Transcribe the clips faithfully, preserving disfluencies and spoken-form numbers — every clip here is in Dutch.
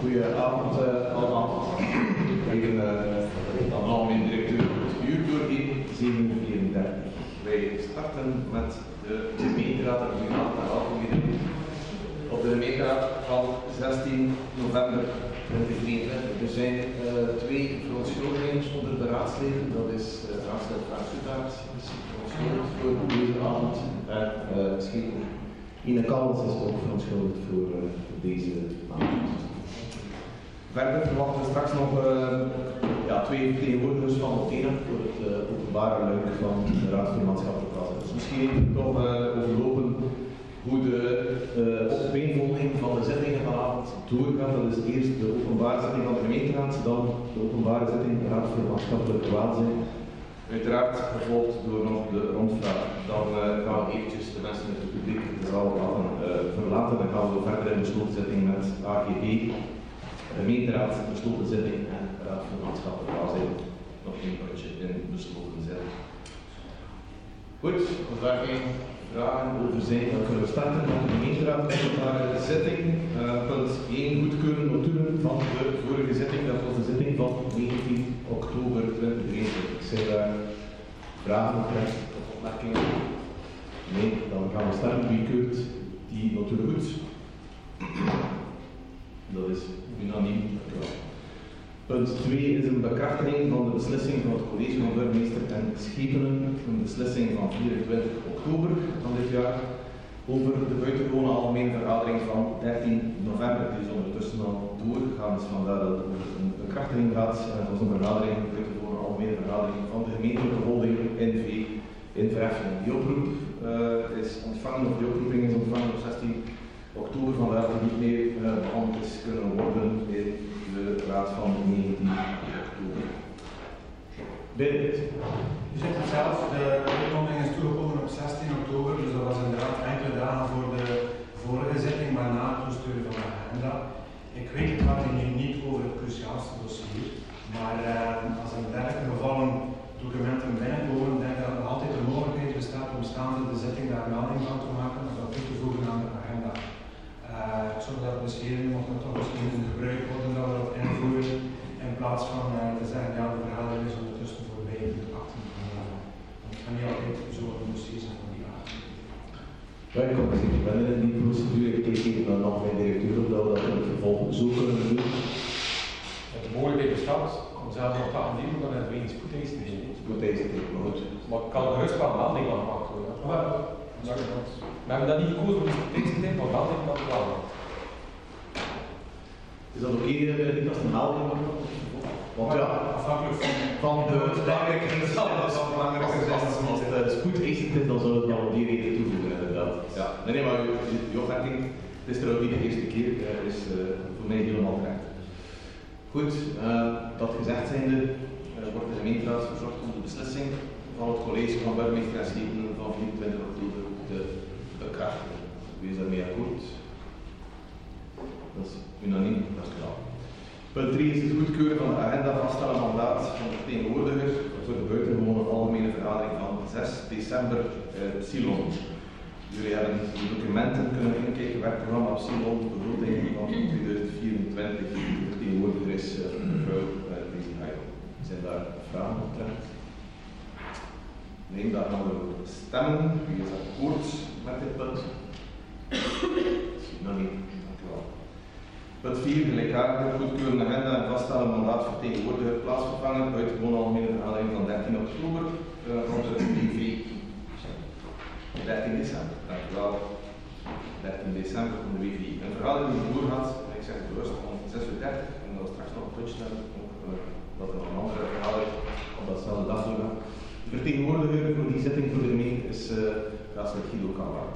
Goedenavond uh, allemaal. Even uh, aan algemeen directeur het uur doorgeven, zeven uur vierendertig. Wij starten met de gemeenteraad en regionale algemeen op de gemeenteraad van zestien november tweeduizend drieëntwintig. Er zijn uh, twee verontschuldigingen onder de raadsleden. Dat is uh, raadslid Frank Soetaert, is verontschuldigd voor deze avond. En uh, Schipper Ine Kallens is ook verontschuldigd voor uh, deze avond. Verder verwachten we straks nog uh, ja, twee vertegenwoordigers van Otena voor het uh, openbare luik van de Raad voor Maatschappelijke Welzijn. Dus misschien even toch uh, overlopen hoe de uh, opeenvolging van de zittingen vanavond doorgaat. Dat is eerst de openbare zitting van de gemeenteraad, dan de openbare zitting van de Raad voor Maatschappelijke Welzijn. Uiteraard gevolgd door nog de rondvraag. Dan uh, gaan we eventjes de mensen uit het publiek de zaal laten uh, verlaten. Dan gaan we verder in de besloten zitting met A G B, gemeenteraad, besloten zitting en Raad voor Maatschappelijke Welzijn. Nog één puntje in besloten zitting. Goed, als daar geen vragen over zijn, dan kunnen we starten met de gemeenteraad openbare zitting. Uh, punt één, goedkeuren notulen van de vorige zitting. Dat was de zitting van negentien oktober tweeduizend drieëntwintig. Zijn daar vragen of opmerkingen? Nee, dan gaan we starten. Wie keurt die notulen goed? Dat is unaniem. Punt twee is een bekrachtiging van de beslissing van het college van burgemeester en Schepenen, een beslissing van vierentwintig oktober van dit jaar, over de buitengewone algemene vergadering van dertien november. Die is ondertussen al doorgegaan, dus vandaar dat het over een bekrachtiging gaat. Het was een vergadering, een buitengewone algemene vergadering van de gemeentelijke holding N V in Verheffingen. Die oproep uh, is ontvangen, of die oproeping is ontvangen op zestien oktober, vandaar dat het niet meer uh, behandeld is kunnen worden in de raad van negentien oktober. Birgit. U zegt het zelf, de uitnodiging is toegekomen op zestien oktober, dus dat was inderdaad enkele dagen voor de vorige zitting, maar na het toesturen van de agenda. Ik weet, het gaat hier niet over het cruciaalste dossier, maar uh, als in dergelijke gevallen documenten binnenkomen, denk ik dat er altijd de mogelijkheid bestaat om staande de zitting daar melding van te maken of dat toe te voegen aan de agenda. Uh, ik zou dat misschien, mocht dat toch misschien een gebruik worden dat we dat invoeren, in plaats van uh, te zeggen, ja, de vergadering is ondertussen voorbij de achttien november. Want het kan niet altijd zo een dossier zijn van die aard. Ja, ik kan me zeker herinneren in die procedure. Ik keek dan nog mijn directeur op dat we dat in het vervolg zo kunnen doen. Met de mogelijkheid bestaat, om zelfs nog te aannemen dat het wegens spoedeisend is. Spoedeisend, maar goed. Maar ik kan er gerust wel melding van maken. Ja. We hebben dat niet gekozen om spoedeisend te zijn, maar melding kan wel. Is dat ook eerder niet als een melding wordt? Want ja, afhankelijk van, van de belangrijkheid van als het spoedeisend is, dan zullen we het wel die reden toevoegen inderdaad. Ja. Nee, nee, maar uw opmerking, het is er ook niet de eerste keer, uh, is uh, voor mij helemaal terecht. Goed, uh, dat gezegd zijnde, uh, wordt de gemeenteraad verzorgd om de beslissing van het college van burgemeester en Schepenen van vierentwintig oktober te bekrachtigen. Wie is daarmee akkoord? Dat is unaniem, dat is klaar. Punt drie is het goedkeuren van de agenda vaststellen mandaat van de vertegenwoordiger voor de buitengewone algemene vergadering van zes december uh, Silon. Jullie hebben de documenten kunnen inkijken, werkprogramma op Silon, begroting van tweeduizend vierentwintig. De vertegenwoordiger is uh, mevrouw Daisy Heidel. Zijn daar vragen op terecht? Nee, daar gaan we stemmen. Wie is akkoord met dit punt? Unaniem. Punt vier, gelijkaardig goedkeuren agenda en vaststellen mandaat vertegenwoordiger plaatsvervangen buitengewone algemene vergadering van dertien oktober uh, van de B V I. dertien december, dankjewel. dertien december van de B V I. Een vergadering die doorgaat, en ik zeg het bewust, om zes uur dertig en dat we straks nog een puntje hebben, ook, uh, dat er nog een andere vergadering op datzelfde dag doorgaat. De vertegenwoordiger voor die zitting voor de gemeente is uh, raadslid Guido Kamwaert.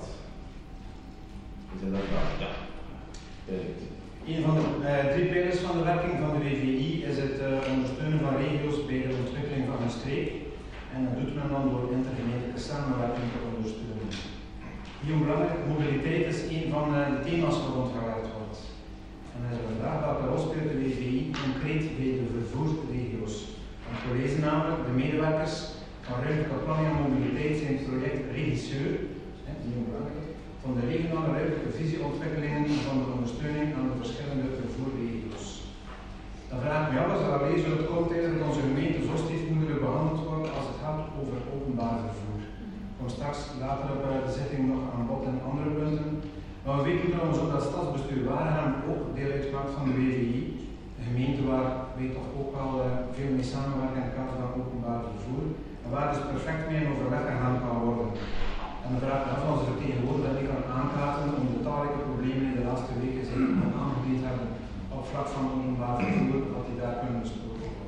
Is er daar vragen? Ja. Direct. Een van de uh, drie pijlers van de werking van de W V I is het uh, ondersteunen van regio's bij de ontwikkeling van een streek. En dat doet men dan door intergemeentelijke samenwerking te ondersteunen. Heel belangrijk, mobiliteit is een van uh, de thema's waar rondgewerkt wordt. En dan is de vraag welke rol speelt de W V I concreet bij de vervoersregio's. Het college namelijk, de medewerkers van ruimtelijke planning en mobiliteit zijn het project regisseur, heel belangrijk, van de regionale ruimtelijke visieontwikkelingen van de ondersteuning aan de verschillende vervoerregio's. stadsbestuur waren ook deel uitgemaakt van de W V I, een gemeente waar wij toch ook al uh, veel mee samenwerken in het kader van openbaar vervoer, en waar dus perfect mee in overleg gegaan kan worden. En de vraag af van onze vertegenwoordiger dat ik kan aankaarten om de talrijke problemen in de laatste weken zeker aangediend hebben op vlak van openbaar vervoer, dat die daar kunnen besproken worden.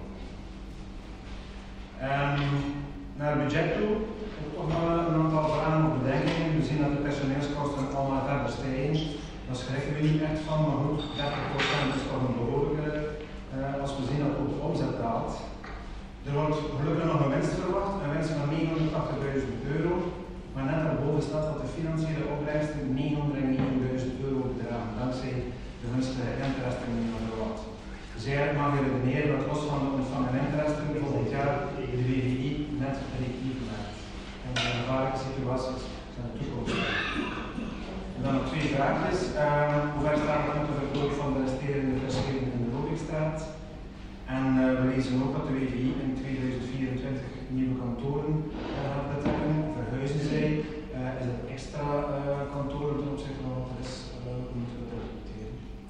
Um, naar het budget toe, ook nog maar een aantal vragen of bedenkingen. We zien dat de personeelskosten allemaal verder stijgen. Daar schrikken we niet echt van, maar goed, dertig procent is toch een behoorlijke uh, als we zien dat ook de omzet daalt. Er wordt gelukkig nog een winst verwacht, een winst van negenhonderdtachtigduizend euro. Maar net daarboven staat dat de financiële opbrengsten negenhonderdnegenduizend euro bedragen, dankzij de gunstige interesten van de wat. Dus eigenlijk mag je redeneren dat los van de ontvangen interesten volgend jaar de W V I net relatief maakt. En de gevaarlijke situaties zijn de toekomst. En dan nog twee vraagjes. Uh, hoe ver staat het met de verkoop van de resterende percelen in de Lobigstraat? En uh, we lezen ook dat de W V I in tweeduizend vierentwintig nieuwe kantoren gaat uh, betrekken. Verhuizen zij? Uh, is het extra uh, kantoren ten opzichte van wat er is? Uh, moeten we reflecteren.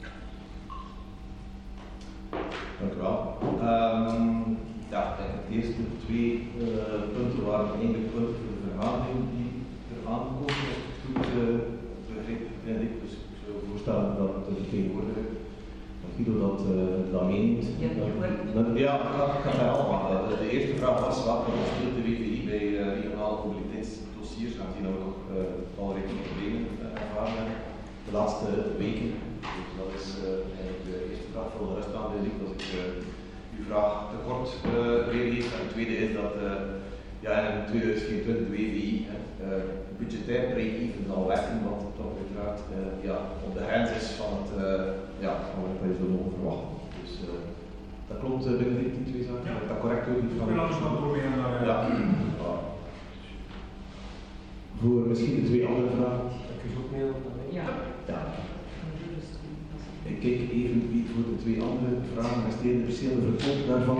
Dank u wel. Um, ja, de eerste twee uh, punten waren eigenlijk punten voor de vergadering die er aankomen. Als ik het goed uh, begreep, vind ik. Dus ik zou voorstellen dat de vertegenwoordiger Guido dat, uh, dat meent. Ja, uh, ja, ik ga het allemaal. Uh, de eerste vraag was welke rol speelt de W V I bij uh, regionale mobiliteitsdossiers, aangezien we nog uh, talrijke problemen uh, ervaren hebben de laatste weken. Dus dat is uh, eigenlijk de eerste vraag. Voor de rest aan de liefde als ik uh, uw vraag te kort uh, weergeef. En het tweede is dat uh, ja, in tweeduizend vierentwintig de W V I uh, budgetair break-even zal werken, wat toch uiteraard uh, ja, op de grens is van het uh, ja, van wat wij zo mogen verwachten. Dus uh, dat klopt uh, binnen die twee zaken. Ja. Dat correct ook niet van. Ik anders nog proberen naar. Ja. Ja. Voor misschien de twee andere vragen. Ik u ook mee op dat mee? Ja. Ja. Ik kijk even wie voor de twee andere vragen resterende percelen verkoop daarvan.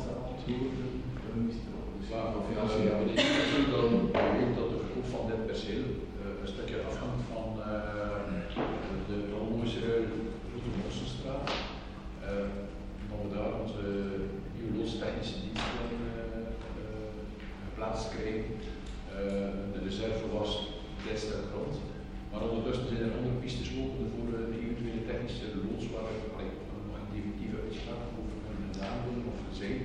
Ja, van financiën hebben we niet dan weet dat de verkoop van dit perceel uh, een stukje afhangt van uh, de economische Grote Mossenstraat. Uh, dat we daar onze nieuwe loodstechnische diensten uh, uh, geplaatst krijgen. Uh, de reserve was dit stuk grond. Maar ondertussen zijn er andere pistes lopen voor uh, de eventuele technische loods waar we nog een definitieve uitspraak over kunnen gedaan worden of zijn.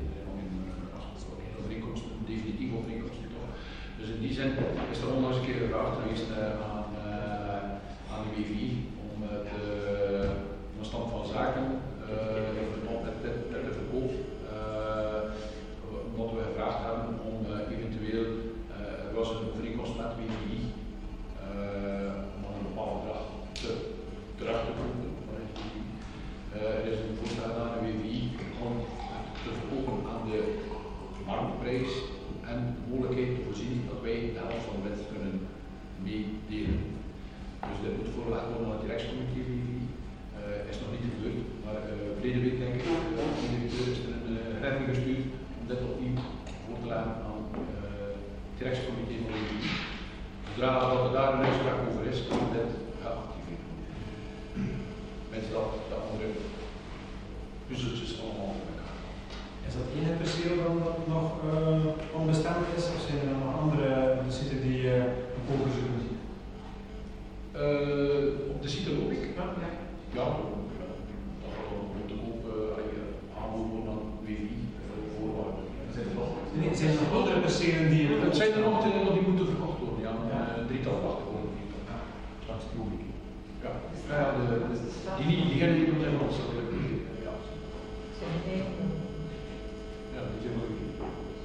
Definitief overeenkomsten toch. Dus in die zin is er onlangs een keer gevraagd geweest uh, aan, uh, aan de W V I om uh, de, de stand van zaken uh, in verband met, met, met de verkoop, uh, omdat we gevraagd hebben om uh, eventueel, uh, er was een overeenkomst met W V I, uh, om een bepaald bedrag te, terug te kopen. Uh, er is een voorstel aan de W V I om te verkopen aan de marktprijs en de mogelijkheid te voorzien dat wij de helft van de winst kunnen meedelen. Dus dit moet voorgelegd worden aan het directiecomité W V I. Uh, is nog niet gebeurd, maar uh, verleden week denk ik, uh, de directeur is er een uh, herinnering gestuurd om dit opnieuw voor te leggen aan uh, het directiecomité van W V I. Zodra dat er daar een uitspraak over is, kan dit geactiveerd worden. Met dat de andere puzzeltjes allemaal op elkaar. Is dat één perceel dan dat nog uh, onbestemd is, of zijn er nog andere sites die uh, een koper zullen zien? Uh, op de site loop ik. Ja. Ja, ja, dat gaat ook te koop uh, aanboden aan W V I uh, voorwaarden. Nee, zijn er nog andere percelen die je. Het zijn er nog, nog die moeten verkocht worden, ja. Ja. Uh, drietal wachtwoorden. Ja. Straks loop ik. Ja, ja de, de, die niet, die gaan niet doen in ons. Ja. Ja, die zijn wel goed.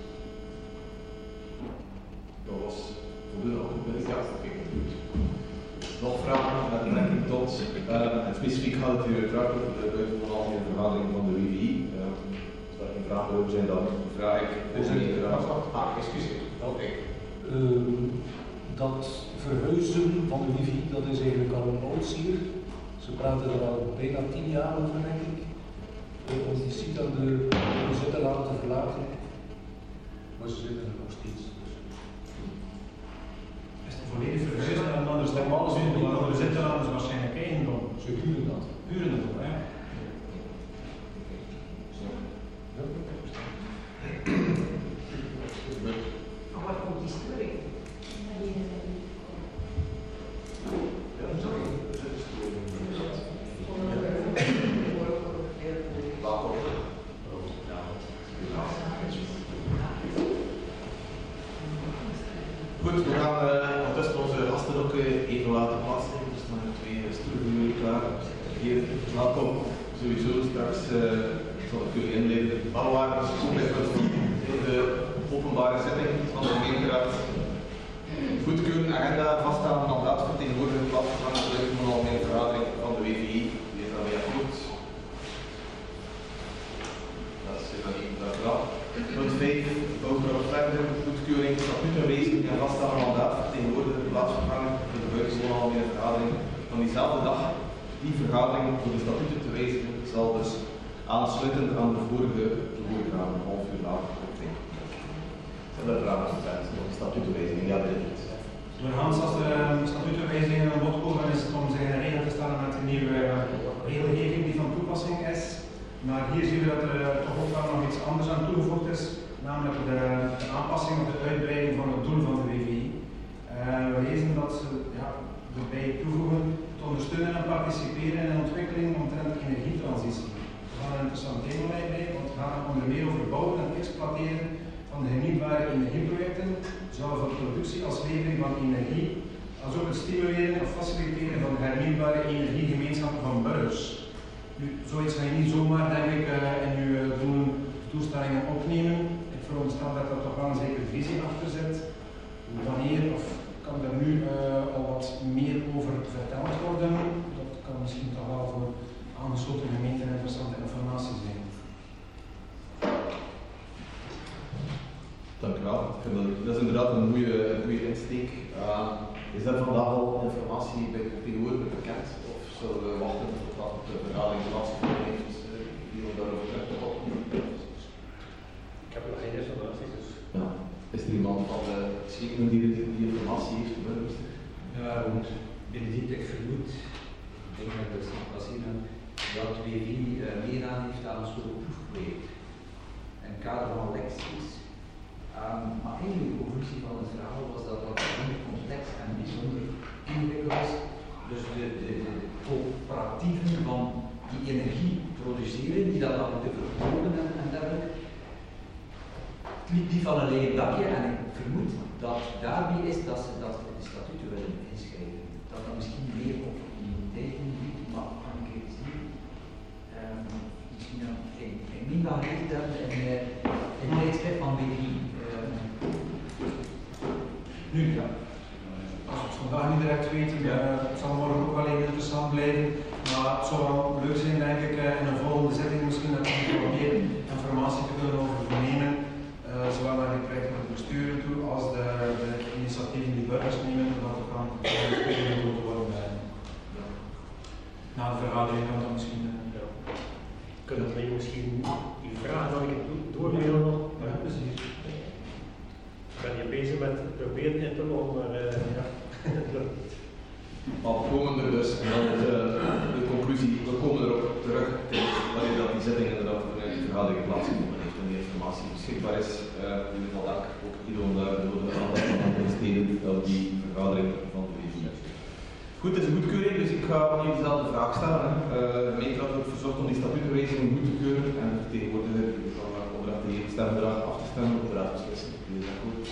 Dat was voldoende antwoord. Ja, oké, goed. Nog vragen met betrekking tot, uh, specifiek gaat het hier uiteraard over de buitengewoon vergadering van de W V I. Uh, als daar geen vragen over zijn, dan vraag ik de meneer. Ah, excuseer. Oké. Uh, dat verhuizen van de W V I, dat is eigenlijk al een oudzier. Ze praten er al bijna tien jaar over, denk ik. Uh, om die site aan de bezit te laten verlagen. Maar ze zitten er nog steeds. Is de volledig verhuizen en dan is het normaal gezien die andere zitten dan is waarschijnlijk eigendom. Ze huren dat. Huren ervoor, hè. Maar waar komt die storing? Goed, we gaan uh, ondertussen onze gasten ook uh, even laten plaatsnemen. Er staan er twee stoelen klaar. Hier, welkom. Sowieso straks uh, zal ik jullie inleiden. Alwaar, gezondheidswet in de openbare zitting van de gemeenteraad. Goedkeuren, agenda, vaststellen, mandaat, vertegenwoordiger, plaatsvervanger, lid van de algemene vergadering van de W V I. Die is daarmee akkoord. Dat is dan even dat wel. Punt vijf, bouwvrouw verder, goedkeuring, statutenwijziging en vaststellen mandaat, vertegenwoordiger, plaatsvervanger voor de buitengewone algemene vergadering van diezelfde dag. Die vergadering voor de statuten te wijzigen zal dus aansluitend aan de vorige voorgaan, een half uur later optreden. Zijn er vragen over de statutenwijziging? Ja, dit is het. Doorgaans als de statutenwijzigingen aan bod komen is het om zich in regel te stellen met de nieuwe regelgeving die van toepassing is. Maar hier zien we dat er toch ook wel nog iets anders aan toegevoegd is, namelijk de, de aanpassing of de uitbreiding van het doel van de W V I. Uh, we lezen dat ze ja, erbij toevoegen te ondersteunen en participeren in de ontwikkeling omtrent de energietransitie. Dat is een interessant thema bij, want het gaat onder meer over bouwen en exploiteren van de hernieuwbare energieprojecten, zowel voor productie als levering van energie, als ook het stimuleren of faciliteren van hernieuwbare energiegemeenschappen van burgers. Nu, zoiets ga je niet zomaar, denk ik, uh, in uw doelen, doelstellingen opnemen. Ik veronderstel dat er toch wel een zekere visie achter zit. Wanneer, of kan er nu uh, al wat meer over verteld worden? Dat kan misschien toch wel voor aangesloten gemeenten interessante informatie zijn. Dank u wel. Ik vind dat, dat is inderdaad een goede, een goede insteek. Uh, is er vandaag al informatie bij de vertegenwoordiger bekend? Of zullen we wachten tot de vergadering plaatsgevonden heeft? Die we daarover terug te komen? Ik heb nog geen informatie, dus. Ja. Is er iemand van de schepenen die die informatie heeft? Ja, goed. Benedict, ik vermoed, ik denk dat het zal passeren, dat W V I uh, meedaan heeft aan een soort proefproject. Een kader van lecties. Um, maar eigenlijk de conclusie van het verhaal was dat dat bijzonder complex en bijzonder ingewikkeld was. Dus de, de, de coöperatieven van die energie produceren, die dat dan moeten verkopen en, en dergelijke, het liep niet van een leeg dakje en ik vermoed dat daarbij is dat ze dat de statuten willen inschrijven. Dat dat misschien meer opportuniteiten biedt, maar kan ik even zien. Um, misschien dat ik, ik niet van geleerd heb in, uh, in het tijdschrift van W V I. Nu, ja. Als we het vandaag niet direct weten, ja. uh, het zal morgen ook wel even interessant blijven. Maar het zou wel leuk zijn, denk ik, uh, in een volgende zitting misschien dat we wat meer informatie te kunnen over vernemen. Uh, zowel naar de projecten van het bestuur toe als de, de initiatieven die burgers nemen, dat er kan geboden worden. Uh, ja. Na de vergadering kan dat misschien. Uh, ja. Kunnen we misschien die vraag nog een keer doormailen nog? Ja, precies. Ik ben hier bezig met proberen in te loggen, maar uh, ja, het lukt niet. Maar we komen er dus, en dan is uh, de conclusie, we komen erop terug wanneer dat die zitting inderdaad vanuit de vergadering plaatsgevonden heeft en die informatie beschikbaar is. Uh, in ieder geval dank ook Ido om daar de nodige aandacht aan te besteden aan die vergadering van de W V I. Goed, het is een goedkeuring, dus ik ga opnieuw dezelfde vraag stellen. Uh, de gemeenteraad wordt verzocht om die statutenwijziging goed te keuren en de vertegenwoordiger van de opdracht die heeft stembedrag af te stemmen op de raadsbeslissing. Is dat goed?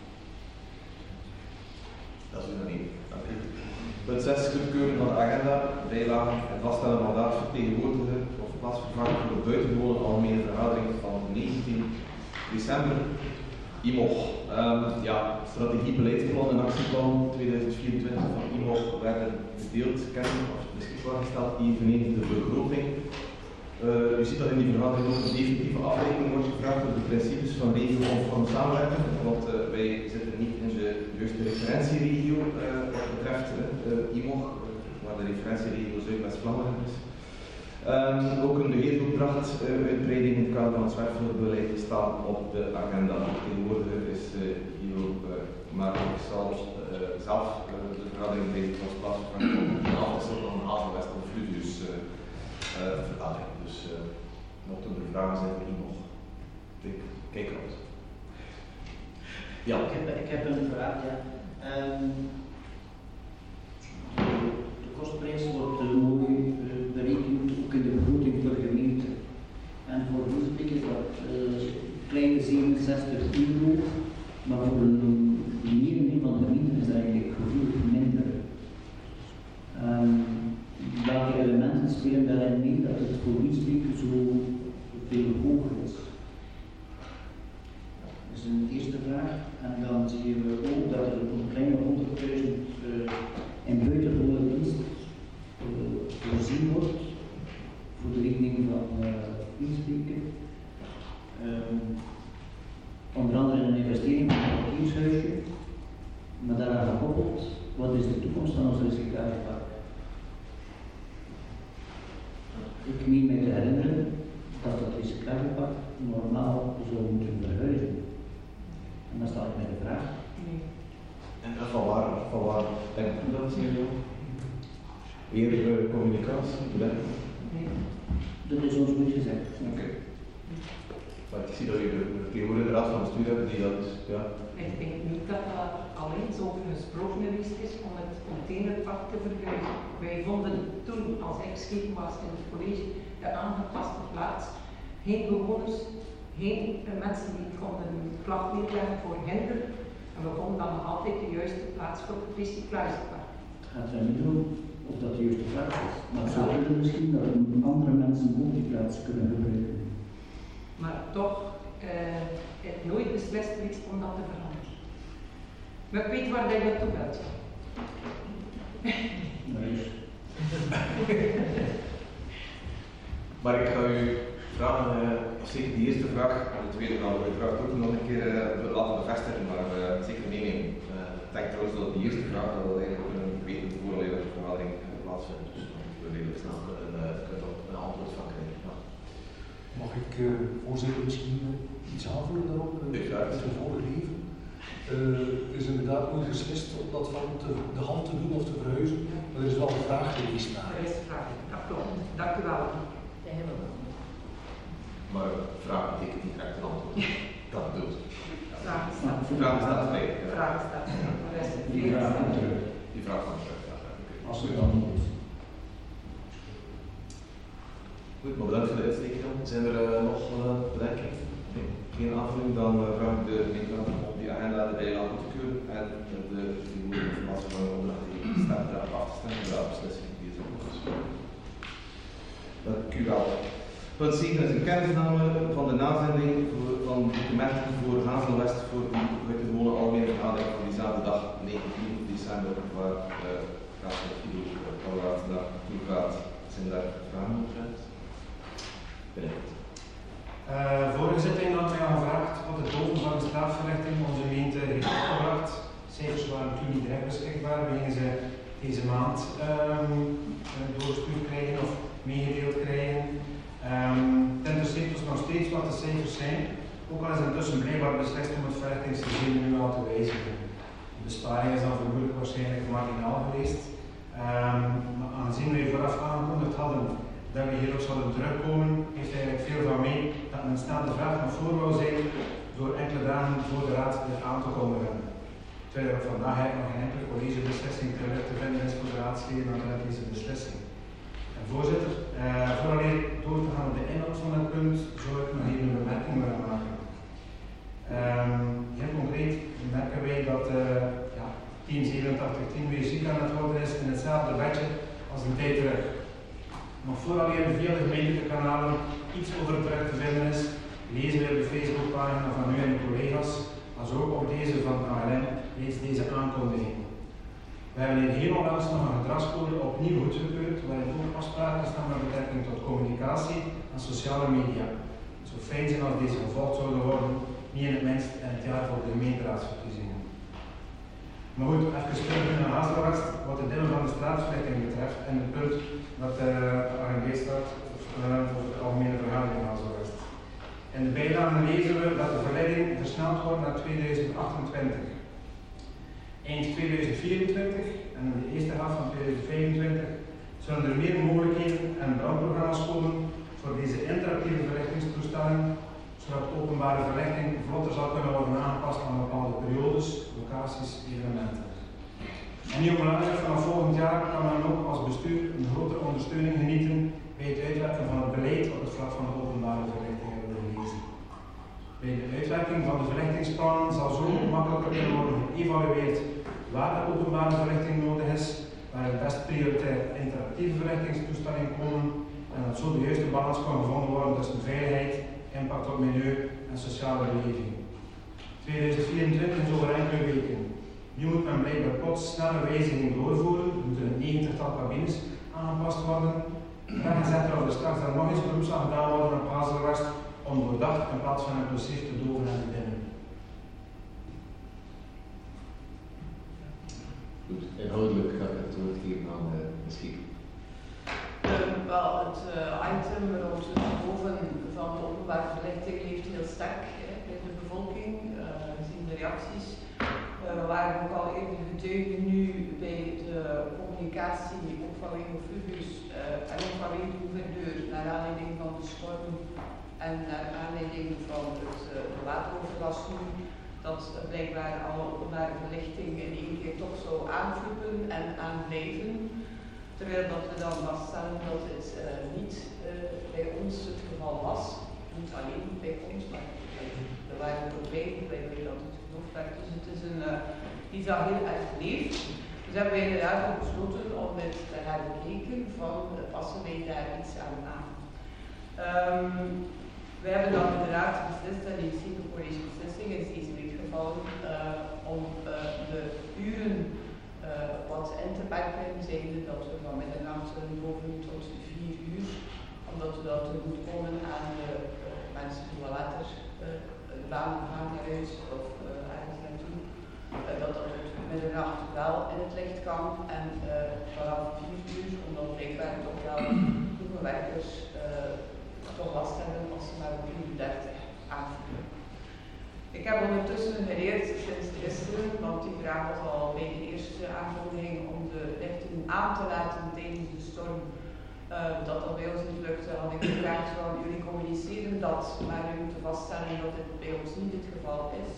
Dat is unaniem. Dank u. Punt zes, goedkeuring van de agenda, bijlagen en vaststellen mandaat vertegenwoordiger of plaatsvervanger voor de buitengewone algemene vergadering van negentien december. I M O G. Um, ja, strategie-beleidsplan en actieplan tweeduizend vierentwintig van I M O G werden gedeeld, kennen of beschikbaar gesteld, eveneens de begroting. Uh, u ziet dat in die vergadering ook een definitieve afrekening wordt gevraagd op de principes van regioconform samenwerken, want uh, wij zitten niet in de juiste referentieregio uh, wat betreft uh, I M O G, uh, waar de referentieregio Zuid-West-Vlaanderen is. Um, ook een beheersopdracht, uh, uitbreiding in het kader van het zwerfvuilbeleid staat op de agenda. Tegenwoordig is uh, hier ook, uh, maar ik zal uh, zelf uh, de vergadering bij het was plaatsvervangen van een afwissel van Hazelwest of Fluvius uh, uh, vergadering. Dus uh, mochten er vragen zijn voor iemand, kijk, kijk uit. Ja. Ik heb, ik heb een vraag, ja. Um, de kostprijs wordt uh, mooi uh, berekend, ook in de begroting voor de gemeente. En voor Roesbeek is dat uh, kleine zevenenzestig euro, maar voor een merendeel van de gemeente is dat eigenlijk gevoelig minder. Um, welke elementen spelen daarin mee dat het voor Roesbeek zo veel hoger is? Dat is een eerste vraag. En dan zien we ook dat er een kleine honderdduizend uh, in buitengewone dienst uh, voorzien wordt voor de rekening van Roesbeek. Uh, um, onder andere een investering in een parkeershuisje, maar daaraan gekoppeld, wat is de toekomst van ons recyclagepark? Ik meen mij te herinneren dat dat recyclagepark normaal zou moeten verhuizen. En dan stel ik mij de vraag. Nee. En van waar, van waar denk je dat zien? Weer uh, communicatie? Ja. Nee. Dat is ons goed gezegd. Oké. Okay. Maar ik zie dat jullie de vertegenwoordiger in de raad van bestuur hebben die dat, ja. Ik denk niet dat dat alleen zo gesproken geweest is om het containerpark te verhuizen. Wij vonden toen, als ik schepenbaas in het college, de aangepaste plaats, geen bewoners, geen mensen die konden klacht neerleggen voor hinder. En we vonden dan nog altijd de juiste plaats voor het recyclagepark. Het gaat er niet om of dat de juiste plaats is, maar het zou kunnen misschien dat andere mensen ook die plaats kunnen gebruiken. Maar toch uh, heb ik nooit beslist geweest om dat te veranderen. Maar ik weet waar jij naartoe bent. Nee. Maar ik ga u vragen, uh, zeker die eerste vraag, en de tweede gaan we uiteraard ook nog een keer uh, laten bevestigen, maar uh, zeker meenemen. Uh, ik denk trouwens dat die eerste vraag dat we eigenlijk kunnen weten voor de vergadering uh, plaatsvindt. Dus we redelijk snel kunnen uh, kunnen een antwoord van krijgen. Ja. Mag ik, uh, voorzitter, misschien uh, iets aanvullen daarop? Uh, het gevolg geven. Uh, is inderdaad nooit beslist om dat van te, de hand te doen of te verhuizen, maar er is wel een vraag geweest naar. Er is een vraag, dat klopt. Dank u wel. Maar vraag betekent niet direct een antwoord. Dat bedoelt. Vraag staat. Vraag staat vrij. Vraag staat. Die vraag komt terug. Die vraag komt terug. Als het dan niet is. Goed, maar bedankt voor de uitsteking. Zijn er uh, nog uh, bedenkingen? Nee, geen aanvulling, dan uh, vraag ik de gemeenteraad om die agenda de bijlage goed te keuren en de vertegenwoordigende informatie van de opdracht die stemraad af te stemmen voor de beslissing die is opgeschreven. Dank u wel. Punt zeven is een kennisname van de nazending voor, van documenten voor Hazelwest voor de buitengewone algemene vergadering van diezelfde dag, negentien december, waar uh, Raad Guido Paulaert naartoe gaat. Zijn daar vragen omtrent? Uh, vorige zitting had mij al gevraagd wat het boven van de straatverlichting onze gemeente heeft opgebracht. Cijfers waren toen niet direct beschikbaar, we gingen ze deze maand um, doorgestuurd krijgen of meegedeeld krijgen. Um, het interesseert ons nog steeds wat de cijfers zijn, ook al is intussen blijkbaar beslist om het verlichtingsregime nu al te wijzigen. De besparing is dan vermoedelijk waarschijnlijk marginaal geweest. Um, maar aangezien wij vooraf aangekondigd hadden dat we hierop zouden terugkomen, heeft eigenlijk veel van mee dat men snel de vraag nog voor wou zijn door enkele dagen voor de raad dit aan te kondigen. Terwijl er vandaag eigenlijk nog geen enkele collegebeslissing terug te vinden is voor de raadsleden aan deze beslissing. En voorzitter, uh, vooraleer door te gaan op de inhoud van het punt, zou ik nog even een bemerking willen maken. Um, heel concreet merken wij dat uh, ja, tien zevenentachtig tien weer ziek aan het worden is in hetzelfde bedje als een tijd terug. Nog vooraleer via de gemeentelijke kanalen iets over het terug te vinden is, lezen we op de Facebookpagina van u en de collega's, als ook op deze van A L M, reeds deze aankondiging. We hebben hier heel onlangs nog een gedragscode opnieuw goedgekeurd, waarin ook afspraken staan met betrekking tot communicatie en sociale media. Het zou fijn zijn als deze gevolgd zouden worden, niet in het minst in het jaar voor de gemeenteraadsverkiezingen. Maar goed, even terug naar Hazelwest, wat de delen van de straatverlichting betreft en het punt dat uh, R N B staat, wordt naar tweeduizend achtentwintig. Eind tweeduizend vierentwintig en in de eerste helft van tweeduizend vijfentwintig zullen er meer mogelijkheden en brandprogramma's komen voor deze interactieve verlichtingstoestelling, zodat openbare verlichting vlotter zal kunnen worden aangepast aan bepaalde periodes, locaties, evenementen. En niet onbelangrijk, vanaf volgend jaar kan men ook als bestuur een grotere ondersteuning genieten bij het uitwerken van het beleid op het vlak van de openbare verlichting, hebben we gelezen. Bij de uitwerking van de verlichtingsplannen zal zo makkelijker kunnen worden geëvalueerd waar de openbare verlichting nodig is, waar het best prioriteit interactieve verlichtingstoestellingen komen en dat zo de juiste balans kan gevonden worden tussen veiligheid, impact op milieu en sociale beleving. tweeduizend vierentwintig is over enkele weken. Nu moet men blijkbaar plots snelle wijzigingen doorvoeren, er moeten een negentigtal cabines aangepast worden. En gezegd dat er straks dan nog eens beroeps aan gedaan worden op Hazelrest om doordacht in plaats van impulsief te doven en te dinnen. Goed, inhoudelijk ga ik het woord geven aan de Schik. Uh, wel, het uh, item rond het verhogen van de openbare verlichting leeft heel sterk hè, bij de bevolking. Uh, we zien de reacties. Uh, we waren ook al even getuigen nu bij de communicatie ook van Leo Fluvius uh, en ook van Leo Gouverneur naar aanleiding van de storm en naar aanleiding van het uh, de wateroverlast nu, dat uh, blijkbaar alle openbare verlichting in één keer toch zou aanvloepen en aanblijven. Terwijl dat we dan vaststellen dat het uh, niet uh, bij ons het geval was. Niet alleen bij ons, maar er waren er ook bij, bij dat het geloofd werd. Dus het is een, uh, iets dat heel erg leeft. Dus hebben wij inderdaad ook besloten om het te herbekijken van uh, passen wij daar iets aan aan. Um, wij hebben dan inderdaad beslist, en die zeker college beslissing is deze week gevallen, uh, om uh, de uren Uh, wat in te perken, zijnde dat we van middernacht boven tot vier uur, omdat we dat moeten komen aan de uh, mensen die wel later uh, de baan gaan naar huis of uh, ergens naartoe, uh, dat dat tot middernacht wel in het licht kan en uh, vanaf vier uur, omdat blijkbaar toch wel groepen werkers uh, toch last hebben als ze maar op vier uur dertig aanvoelen. Ik heb ondertussen geleerd sinds gisteren, want die vraag was al bij de eerste aankondiging om de lichten aan te laten tijdens de storm, uh, dat dat bij ons niet lukte. Had ik gevraagd van jullie communiceren dat, maar jullie moeten vaststellen dat dit bij ons niet het geval is.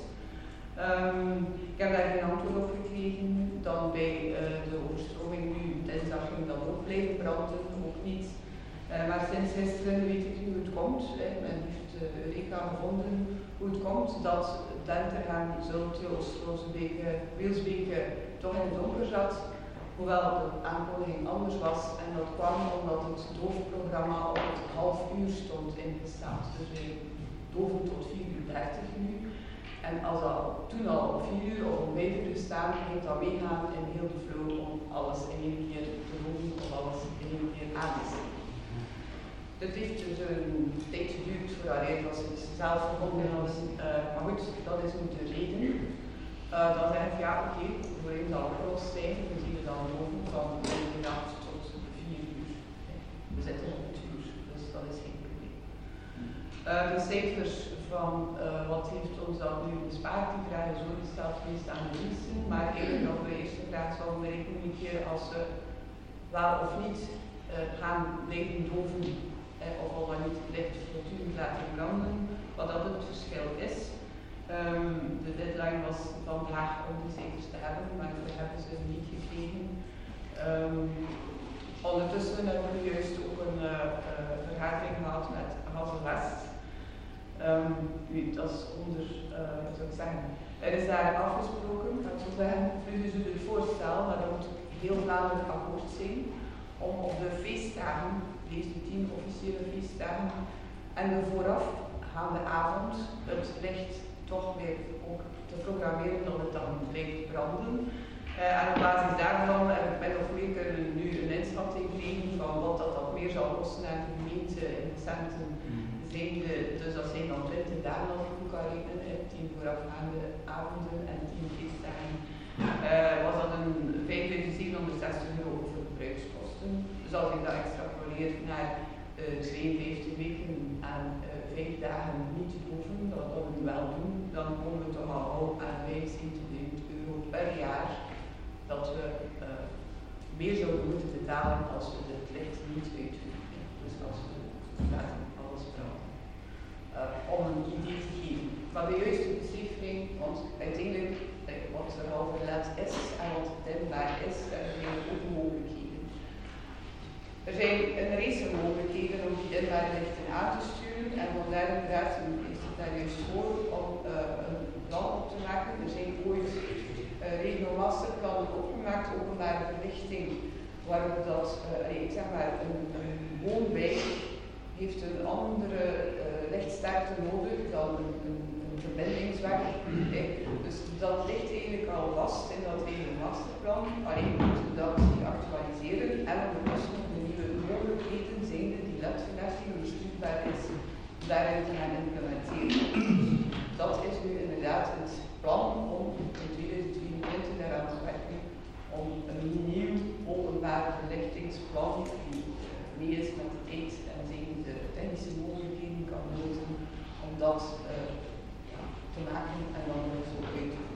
Um, ik heb daar geen antwoord op gekregen. Dan bij uh, de overstroming nu, dinsdag ging dat ook blijven branden, ook niet. Uh, maar sinds gisteren weet ik nu hoe het komt. Hè. Men heeft uh, Eureka gevonden hoe het komt dat Dentergaan, Zulte, Oostloosbeke, Wielsbeke toch in het donker zat, hoewel de aankondiging anders was. En dat kwam omdat het doofprogramma op het half uur stond ingesteld. Dus wij doven tot vier uur dertig nu. En als dat toen al op vier uur of om vijf uur gestaan, ging dat meegaan in heel de flow om alles in één keer te doen of alles in één keer aan te zetten. Het heeft dus een tijd geduurd voordat hij was het zelf gevonden was. Uh, maar goed, dat is nu de reden. Uh, dan zeg ik ja, oké, okay, het probleem zal opgelost zijn. We zien het dan boven van middernacht tot vier uur. We zitten op het uur, dus dat is geen probleem. Uh, de cijfers van uh, wat heeft ons dat nu bespaard, die vragen zo gesteld geweest aan de diensten. Maar eigenlijk nog de eerste vraag zal berekenen een keer als ze wel of niet uh, gaan blijven doven. Eh, of al dan niet licht voortdurend laten branden, wat dat het verschil is. Um, de deadline was vandaag om de cijfers te hebben, maar we hebben ze niet gekregen. Um, ondertussen hebben we juist ook een uh, uh, vergadering gehad met Hazelrest. Um, dat is onder, uh, wat zou ik zeggen, er is daar afgesproken, ik zou zeggen, dus het voorstel, maar dat moet heel Vlaanderen akkoord zijn, om op de feestdagen, deze tien officiële feestdagen, en de voorafgaande avond het licht toch weer ook te programmeren dat het dan blijft branden. Uh, en op basis daarvan heb ik min of meer kunnen nu een inschatting gekregen van wat dat, dat meer zal kosten aan de gemeente in de centen. Zijnde, dus dat zijn dan twintig dagen als ik goed kan rekenen, tien voorafgaande avonden en tien feestdagen. Uh, was dat een vijfduizend zevenhonderdzestig euro voor gebruikskosten. Dus als ik dat extrapoleer naar uh, tweeënvijftig weken en uh, vijf dagen niet boven, dat we het wel doen, dan komen we toch al aan vijfenzeventigduizend euro per jaar dat we uh, meer zouden moeten betalen als we het licht niet uitvoeren. Dus als we laten alles branden. Uh, om een idee te geven. Maar de juiste becijfering, want uiteindelijk uh, wat er al verlet is en wat denbaar is, er zijn ook mogelijkheden. Er zijn een race mogelijkheden om die inbare lichten aan te sturen en vandaar inderdaad is het daar juist voor om uh, een plan op te maken. Er zijn ooit uh, regio-masterplannen opgemaakt, openbare verlichting, waarop dat, uh, ik zeg maar, een, een woonwijk heeft een andere uh, lichtsterkte nodig dan een, een, een verbindingsweg. Eh, dus dat ligt eigenlijk al vast in dat hele masterplan, alleen moeten we dat actualiseren en ondertussen nog de nieuwe mogelijkheden zijn die L E D-verlichting die stuurbaar is, daarin te gaan implementeren. Dat is nu inderdaad het plan om in tweeduizend tweeëntwintig daaraan te werken om een nieuw openbaar verlichtingsplan die mee is met de tijd en zijn de technische mogelijkheden kan nutten om dat uh, ja, te maken en dan zo uit te voeren.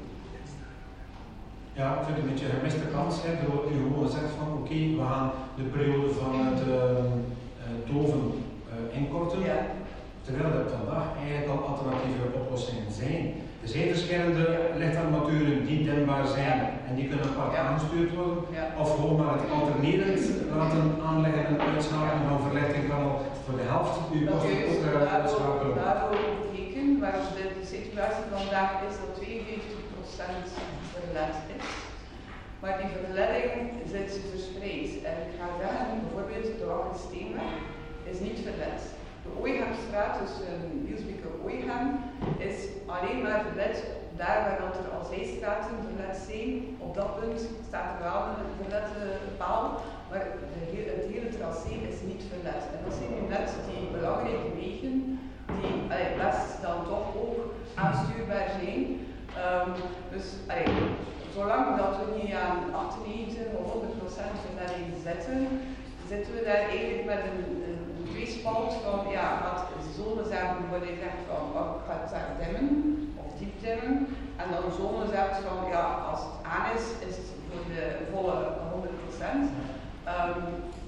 Ja, ik vind het een beetje een gemiste kans. Hè. Er wordt nu gewoon gezegd van oké, okay, we gaan de periode van het uh, uh, toven uh, inkorten. Ja. Terwijl er vandaag eigenlijk al alternatieve oplossingen zijn. Er zijn verschillende lichtarmaturen die dimbaar zijn ja. en die kunnen apart ja. aangestuurd worden. Ja. Of gewoon maar het alternerend laten aanleggen en uitschakelen en dan verlichting kan al voor de helft uw kosten ook uitschakelen. Daarvoor teken, waar de situatie vandaag is dat tweeënvijftig procent verlet is. Maar die verletting zit verspreid. En ik ga zeggen, bijvoorbeeld de Wakkersteenweg is niet verlet. De Ooihamstraat, dus Wielsbeek en Ooiham, is alleen maar verlet daar waar dat er al zijstraten verlet zijn. Op dat punt staat er wel een verlette paal, maar de hele, het hele tracé is niet verlet. En dat zijn nu net die belangrijke wegen die allee, best dan toch ook aanstuurbaar zijn. Um, dus allee, zolang dat we niet aan achtennegentig of honderd procent verletting zitten, zitten we daar eigenlijk met een, een tweespalt van, ja, wat zones hebben waar je zegt van, oh, ik ga het daar dimmen, of diep dimmen, en dan zones hebt van, ja, als het aan is, is het voor de volle honderd procent. Um,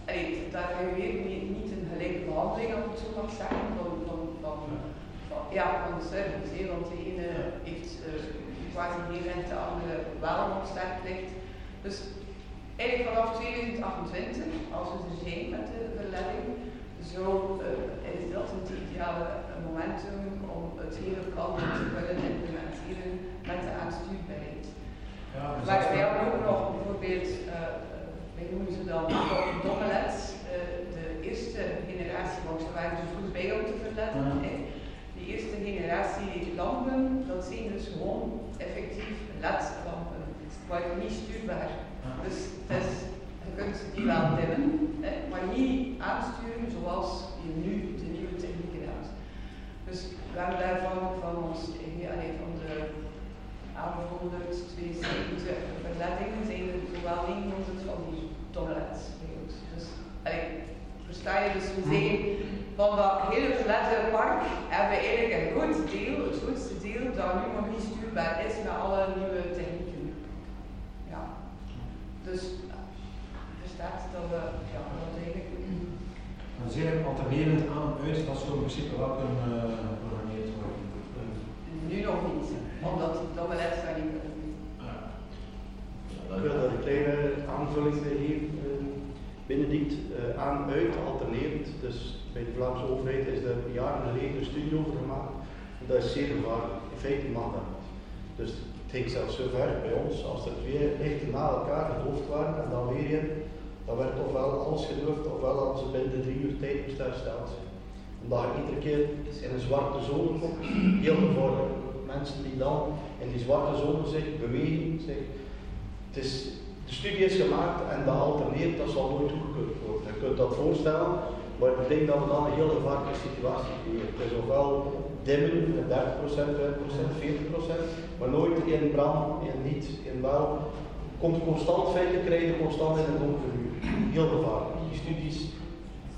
daar heb je weer niet een gelijke behandeling, als ik het zo mag zeggen, van, van, van, van, ja, van de service, he, want de ene heeft uh, quasi geen licht, de andere wel nog sterk licht. Dus eigenlijk vanaf tweeduizend achtentwintig, als we er zijn met de verletting, zo uh, is dat het ideale momentum om het hele plan te kunnen implementeren met de aanstuurbaarheid. Ja, maar wij hebben ook nog bijvoorbeeld, uh, wij noemen ze dan domme L E D's, uh, de eerste generatie, want ze waren er vroeg bij om te verletten. Ja. De eerste generatie lampen, dat zijn dus gewoon effectief L E D-lampen, maar niet stuurbaar. Ja. Dus het is, je kunt die wel dimmen, hè, maar niet aansturen zoals je nu de nieuwe technieken hebt. Dus we hebben daarvan van ons, allee, van de honderdtweeënzeventig verlettingen zijn er zowel negenhonderd van die dollars bij ons. Dus allee, versta je, dus we zijn van dat hele verlette park hebben we eigenlijk een groot deel, het grootste deel dat nu nog niet stuurbaar is met alle nieuwe technieken. Ja. Dus verstaat dat we, ja, dat eigenlijk maar zeer alternerend aan en uit, dat zou in principe wel kunnen uh, geprogrammeerd worden. Nu nog niet, omdat dat we les daar niet kunnen doen. Ah. Ik wil daar een kleine aanvulling bij geven. Benedict, uh, aan-uit alternerend. Dus bij de Vlaamse overheid is er jaren geleden een studie over gemaakt. En dat is zeer gevaarlijk. In feite mag dat niet. Dus het ging zelfs zo ver bij ons, als er twee lichten na elkaar gedoofd waren en dan weer in, dan werd ofwel alles gedoofd, ofwel hadden ze binnen de drie uur tijd moest hersteld zijn. Omdat je iedere keer in een zwarte zone komt, heel gevaarlijk. Mensen die dan in die zwarte zone zich bewegen, zich, het is, de studie is gemaakt en dat alterneert, dat zal nooit toegekund worden. Je kunt dat voorstellen, maar ik denk dat we dan een heel gevaarlijke situatie creëren. Het is ofwel dimmen, dertig procent, twintig procent, veertig procent, maar nooit in brand, in niet, in wel. Komt constant feiten krijgen, constant in het donker uur. Heel gevaarlijk. Die studies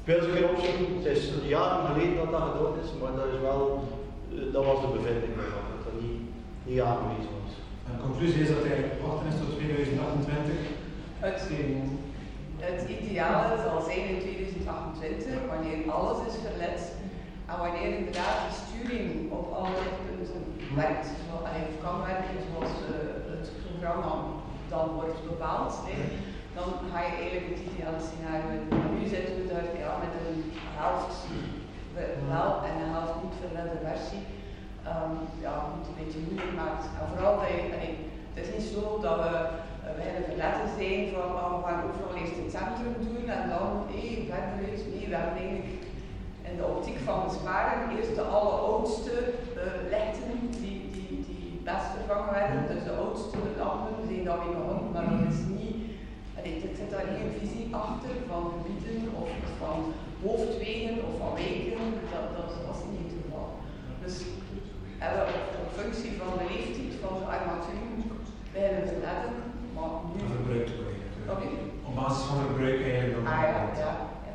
Ik wil ze een keer opzoeken, het is jaren geleden dat dat gedaan is, maar dat is wel, uh, dat was de bevinding dat dat niet, niet aangewezen was. En de conclusie is dat hij wachten is tot tweeduizend achtentwintig. Het, het ideale zal zijn in tweeduizend achtentwintig, wanneer alles is verlet en wanneer inderdaad de sturing op alle punten werkt, of kan werken zoals uh, het programma dan wordt bepaald, nee, dan ga je eigenlijk het ideale scenario in. Nu zitten we daar ja, met een helft wel en een helft niet verlette versie. Um, ja, wat het een beetje moeilijk maakt. En vooral dat je, allee, het is niet zo dat we uh, beginnen verletten zijn van oh, we gaan overal eerst het centrum doen en dan hey, verder eens. Nee, we hebben eigenlijk in de optiek van besparen eerst de alleroudste uh, lichten die, die, die best vervangen werden. Dus de oudste lampen zijn dan weer begonnen, maar dat is niet. Allee, er zit daar geen visie achter van gebieden of van hoofdwegen of van wijken. Dat, dat was niet het geval. Dus hebben we op functie van de leeftijd van de armatuur beginnen verletten, maar nu... Van verbruik te krijgen. Okay. Op basis van verbruik eigenlijk. Ah ja, ja.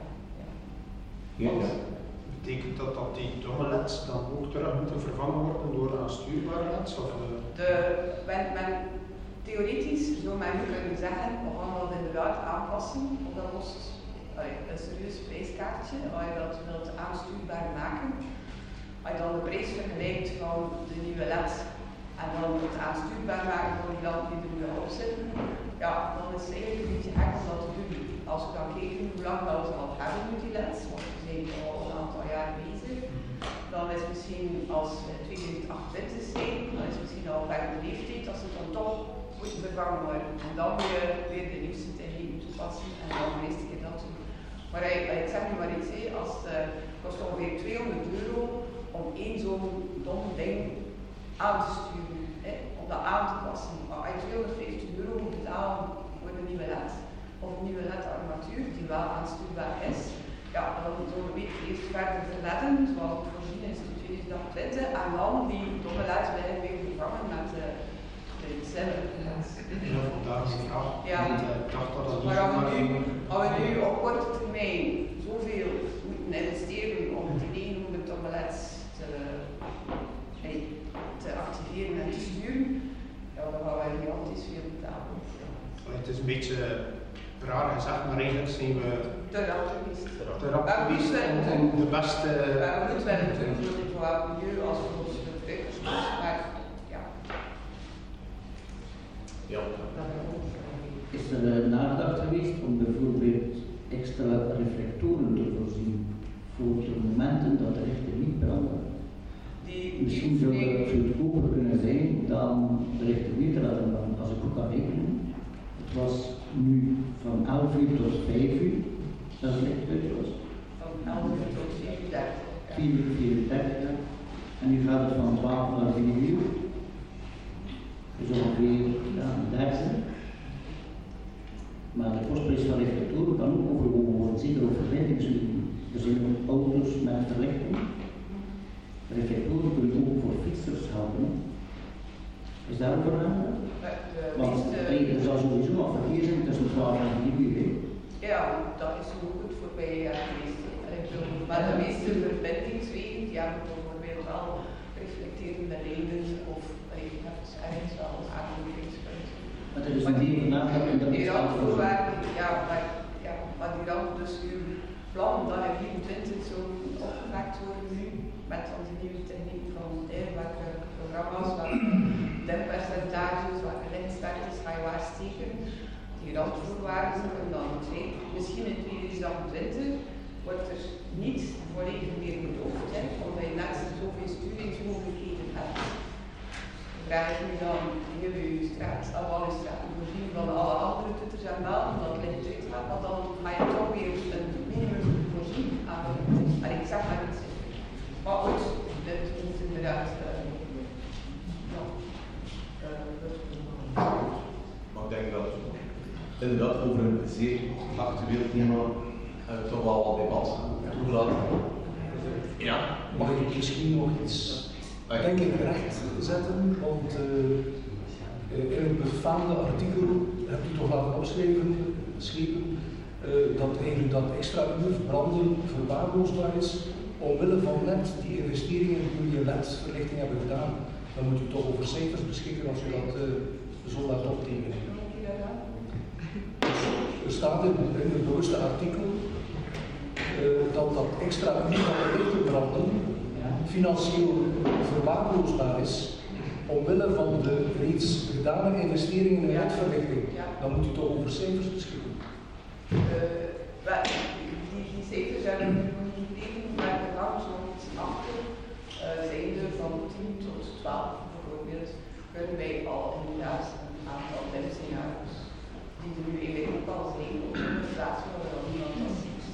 ja. ja. Betekent dat dat die domme leds dan ook terug moeten vervangen worden door een stuurbare leds? Of, uh... de, men, men, theoretisch zou men kunnen zeggen, we gaan dat inderdaad aanpassen, want dat kost allee, een serieus prijskaartje, als je dat wilt aanstuurbaar maken. Als je dan de prijs vergelijkt van de nieuwe L E D en dan het aanstuurbaar maken van die lampen die er nu op zitten, ja, dan is het eigenlijk een beetje gek om dat te doen. Als we dan kijken hoe lang we al hebben met die L E D's, want we zijn al een aantal jaar bezig, dan is misschien als we tweeduizend achtentwintig zijn, dan is het misschien al bij de leeftijd dat ze dan toch moeten vervangen worden. En dan moet je weer de nieuwste techniek toepassen en dan de eerste keer dat doen. Maar ik zeg nu maar iets, als het kost ongeveer tweehonderd euro om één zo'n dom ding aan te sturen, hè, om dat aan te passen. Maar als je tweehonderdvijftig euro moet betalen voor een nieuwe L E D, of een nieuwe L E D-armatuur die wel aanstuurbaar is, ja, dan moeten we een week eerst verder verletten, zoals het voorzien is in tweeduizend achtentwintig, en dan die domme L E D's bij weer vervangen met de, de slimme L E D's. Ja, vandaar is de vraag. Ja. Ik dacht dat dat maar als we, nu, als we nu op korte termijn zoveel moeten investeren om die negenhonderd domme L E D's te, hey, te activeren en te sturen, ja, dan gaan wij gigantisch veel betalen. Het is een beetje raar gezegd, maar eigenlijk zijn we te rap geweest. Te rap geweest om de beste... We hebben niet wel een toevoeging voor het milieu als voor onze verbruikers, maar ja. Ja. Is er uh, nagedacht geweest om bijvoorbeeld extra reflectoren te voorzien voor de momenten dat de lichten niet branden? Die, Misschien zou het goedkoper kunnen zijn dan de lichten niet te laten branden. Als ik ook kan rekenen, het was nu van elf uur tot vijf uur dat het licht uit was. Van elf uur tot vier uur dertig. vier uur, vier uur dertig, ja. En nu gaat het van twaalf naar vier uur. Dus ongeveer ja, een derde. Maar de kostprijs van reflectoren kan ook overwogen worden, zeker op verbindingsmiddelen. Er zijn ook auto's met verlichting. Reflectoren kunnen ook voor fietsers helpen. Is dat ook een aandacht? Want er zal sowieso al verkeer zijn tussen twaalf en vier uur. Ja, dat is ook goed voorbij geweest. Maar de meeste verbindingswegen die hebben bijvoorbeeld wel reflecterende lijnen of ergens wel aanmoedigingspunten. Maar er is een hele nagedacht en dat die is randvoorwaarden, ja, maar, ja, maar die rand, dus uw plan dat in vierentwintig zo opgemaakt worden nu, met onze nieuwe techniek van eh, welke programma's, welke dempercentages, welke lichtsterktes ga je waar steken. Die randvoorwaarden kunnen dan zijn. Misschien in tweeduizend achtentwintig wordt er niet volledig meer bedoeld, hè, omdat je net zoveel sturingsmogelijkheden hebt. Vraag ik nu dan heel uw straat, al uw straat, voorzien van alle andere toeters en bellen, dat licht uitgaat, maar dan ga je toch weer een minimum voorzien aan de licht. En ik zeg maar niet zeker. Maar goed, dit moet inderdaad. Uh, ja, uh, maar ik denk dat inderdaad over een zeer actueel thema uh, toch wel wat debat toelaten. Ja. Mag ik misschien nog iets denk ik recht zetten, want uh, in het befaamde artikel heb je toch laten opschrijven, geschreven, uh, dat eigenlijk dat extra uur verbranden verwaarloosbaar is, omwille van net die investeringen die jullie in L E D-verlichting hebben gedaan. Dan moet u toch over cijfers beschikken als u dat uh, zo laat optekenen. Er staat in, in het bewuste artikel uh, dat dat extra uur van de lichtverbranden financieel verwaarloosbaar is, omwille van de reeds gedane investeringen in ja. netverlichting. Ja. Dan moet u toch over cijfers beschikken. Uh, die, die cijfers hebben we nog niet gekregen, maar er hangt nog iets achter. Uh, zijn er van tien tot twaalf bijvoorbeeld, kunnen wij al inderdaad een aantal webscenario's, die er nu eigenlijk ook al zijn, op de plaats waar er al niemand dat ziet.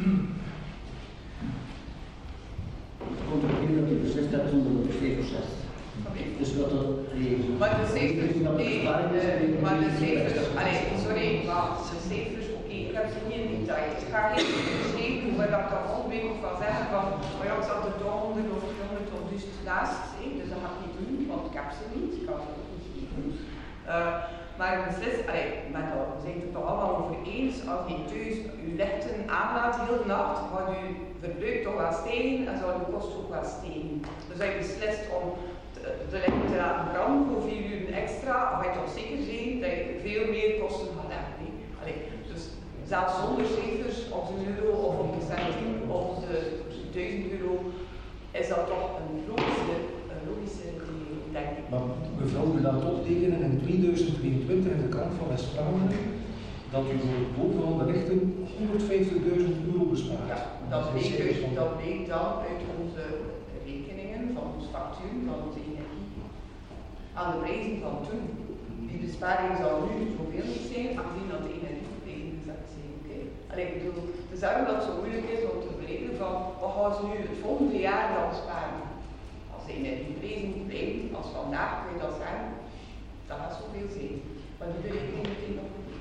Het komt er dat je beslist hebt zonder dat je cijfers zegt. Dus wat dat regelt. Maar de cijfers, nee, uh, maar de cijfers, allee, sorry, maar de cijfers, oké, okay, ik heb ze niet in detail. Ik ga niet beschrijven waar ik dan volgende week van zeggen van, maar ja, ik zat er toch honderd of tweehonderd of duizend naast, he, dus dat ga ik niet doen, want ik heb ze niet, ik kan ze ook niet geven. Uh, maar beslist, allee, maar dat, we zijn het er toch allemaal over eens, als je thuis uw lichten aanlaat heel de nacht, gaat uw verbruik toch wel stijgen en zal uw kosten ook wel stijgen. Dus als je beslist om de lichten te laten branden voor vier uur extra, dan ga je toch zeker zijn dat je veel meer kosten gaat hebben. Nee? Allee, dus zelfs zonder cijfers, op een euro of op een cent of de duizend euro, is dat toch een logische, een logische denk ik. Maar mevrouw, u laat optekenen in tweeduizend tweeëntwintig in de krant van West-Vlaanderen dat u voor het boven van de lichten honderdvijftigduizend euro bespaart. Ja, dat bleek, uit, dat bleek dan uit onze rekeningen, van onze factuur, van onze energie, aan de prijzen van toen. Die besparing zou nu zoveel niet zijn, aangezien dat de energieprijzen gezakt zijn. Okay. Allee, ik bedoel, het is daarom dat het zo moeilijk is om te berekenen van wat gaan ze nu het volgende jaar dan besparen. Als de energieprijzen blijven, als vandaag kun je dat zeggen, dat gaat zoveel zijn. Maar die berekening meteen nog niet.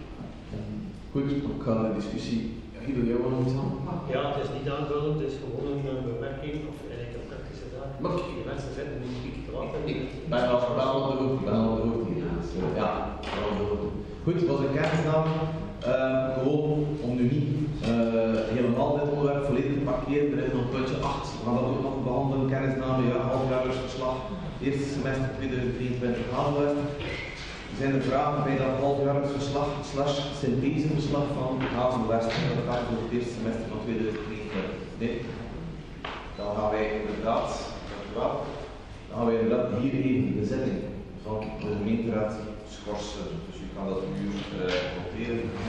Goed, ik ga de discussie. Guido, jij wil nog iets aan? Ja, het is niet aanvullend, het is gewoon een bemerking of eigenlijk een praktische zaak. Maar die mensen zitten nu niet te wachten. Ik ben al op de hoogte, ben al op de hoogte hier. Dus, uh, ja, ben al op de hoogte. Goed, het was een kennisname. Uh, gewoon om nu niet uh, helemaal dit onderwerp volledig te parkeren. Er is nog puntje acht. We gaan dat ook nog behandelen. Kennisname, ja, halfjaarsverslag. Eerste semester tweeduizend drieëntwintig Hazelwest. Zijn er vragen bij dat halfjaarlijks verslag slash syntheseverslag van Hazelwest? Dat gaat voor het eerste semester van tweeduizend drieëntwintig. Nee? Dan gaan wij inderdaad, dan gaan wij inderdaad hier even de zitting van de gemeenteraad schorsen. Dus u kan dat uur uh, noteren.